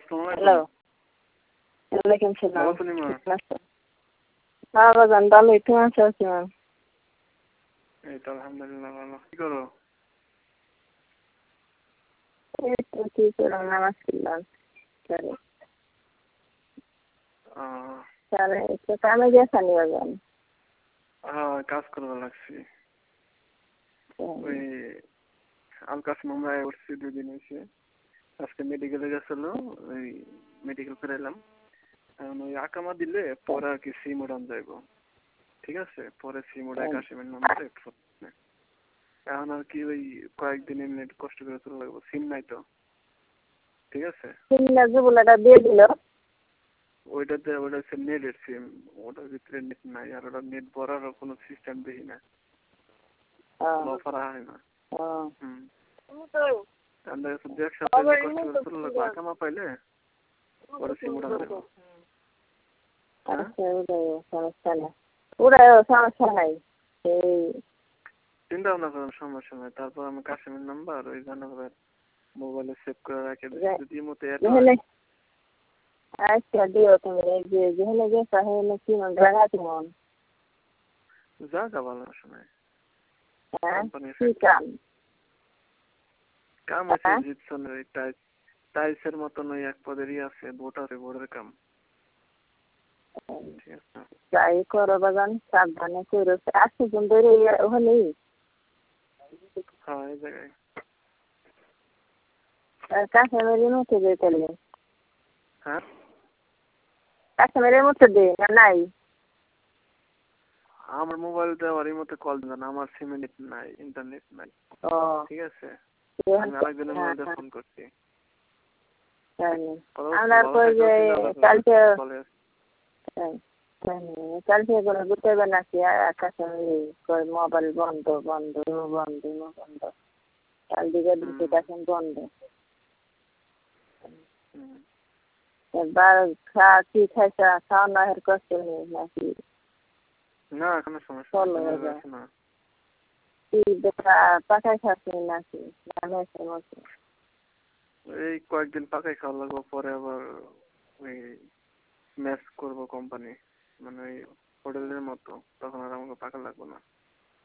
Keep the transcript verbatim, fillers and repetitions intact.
Hello, ওয়ালাইকুম সালাম। ভালো তুমি মা? হ্যাঁ বাজান ভালোই, তুমি আছো কেমন? এই তো আলহামদুলিল্লাহ ভালো। কি করো? এই তো কি করলাম, নামাজ পড়লাম। চলে আহ, চলে একটু কামে গেছানি বাজান। হ্যাঁ কাজ করবা লাগছি। ওই আলকাস মামলায় উঠছি দুই দিন হয়েছে। আজকে মেডিকেলে গেছিল, ওই মেডিকেল করে এলাম। এখন ওই আকামা দিলে পরে আর কি সিম উড়ান যাইব। ঠিক আছে, পরে সিম উড়ায় কাশিমের নাম্বারে এখন আর কি ওই কয়েকদিন এমনি একটু কষ্ট করে চলে লাগবো, সিম নাই তো। ঠিক আছে, সিমটা জুবুলাটা দিয়ে দিল। ওইটাতে ওটা হচ্ছে নেটের সিম, ওটার ভিতরে নেট নাই। আর ওটা নেট ভরার কোনো সিস্টেম দেখি না, অফার হয় না। হুম আমরা দু এক সপ্তাহ কষ্ট করে চলে লাগবো, আকামা পাইলে পরে সিম উড়ান যাবো। সমস্যা নাই, ওরাও সমস্যা নাই। এই চিন্তা ভাবনা করার সমস্যা নাই। তারপর আমি কাশিমের নাম্বার ওই জানাবার মোবাইলে সেভ করে রাখে দিচ্ছি, যদি মতো আচ্ছা দিও তুমি। যে যেখানে গেছো সেখানে কি মন জায়গা কেমন? জায়গা ভালো শোনায়। হ্যাঁ কি কাম? কাম আছে জিপসনের ওই টাইস টাইলসের মতন ওই এক পদেরই আছে, বোটারে বোর্ডের কাম। ঠিক আছে, যাই করো বাগান, সাবধানে করো। আসছি কিন্তু ওখানেই হ্যাঁ এই জায়গায় কাশ্মীরের মধ্যে দিয়ে চলে। হ্যাঁ কাশ্মীরের মধ্যে দিয়ে না নাই? আমার মোবাইল দিয়ে আমার এই মধ্যে কল দিন না, আমার সিমে নেট নাই, ইন্টারনেট নাই। ও ঠিক আছে, আমি আরেকজনের মোবাইল দিয়ে ফোন করছি। আমরা কই যে কালকে কালকে করে গুটাইবে নাকি কাশ্মীর মোবাইল বন্ধ বন্ধ বন্ধ বন্ধ। কাল দিকে দুটো এখন বন্ধ। এবার খা কি খাইছা, খাওয়া না হের কষ্ট নেই নাকি? না কোনো সমস্যা না। কি দেখা পাকাই খাচ্ছি নাকি? এই কয়েকদিন পাকাই খাওয়া লাগবো, পরে আবার ওই ম্যাচ করবো কোম্পানি, মানে ওই হোটেলের মতো, তখন আর আমাকে পাকা লাগবো না।